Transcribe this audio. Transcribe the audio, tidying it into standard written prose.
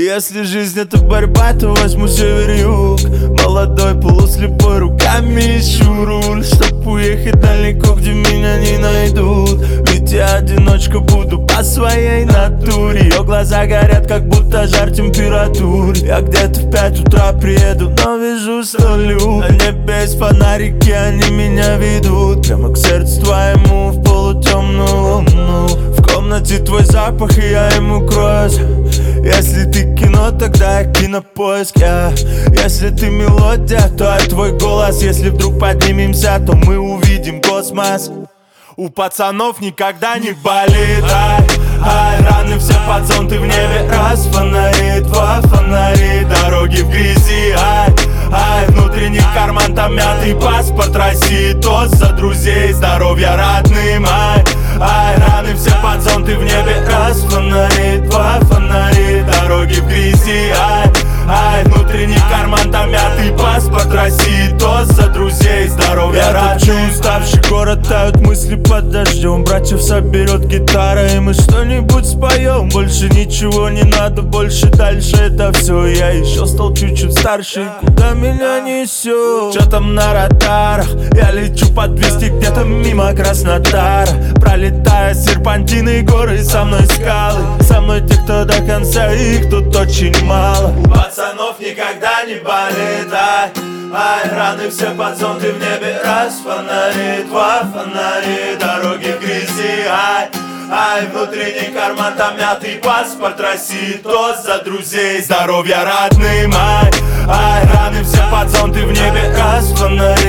Если жизнь это борьба, то возьму север-юг. Молодой, полуслепой, руками ищу руль, чтоб уехать далеко, где меня не найдут. Ведь я одиночка буду по своей натуре. Ее глаза горят, как будто жар температур. Я где-то в 5 утра приеду, но вижу 100 люк. На небе есть фонарики, они меня ведут прямо к сердцу твоему, в полутемную луну. В комнате твой запах, и я ему кроюсь. Если ты кино, тогда я кинопоиск, Если ты мелодия, то я твой голос. Если вдруг поднимемся, то мы увидим космос. У пацанов никогда не болит, раны все под зонты в небе. Раз фонари, два фонари, дороги в грязи, внутренний карман там мятый паспорт России. Тост за друзей, здоровья родным, раны все под зонты в небе. Раз фонари, два фонари, дороги в грязи, внутренний карман там мятый паспорт России. Тост за друзей, здоровья родным. Уставший город, тают мысли под дождем. Братьев соберет гитара, и мы что-нибудь споем. Больше ничего не надо, больше дальше это все. Я еще стал чуть-чуть старше, куда меня несет? Че там на радарах? Я лечу по 200 где-то мимо Краснодара, пролетая серпантины, горы, со мной скалы. Со мной те, кто до конца, их тут очень мало. У пацанов никогда не болит, раны все под зонты в небе. Раз фонари, два фонари, дороги в грязи, внутренний карман там мятый паспорт России. Тост за друзей, здоровья родным, раны все под зонты в небе. Раз фонари,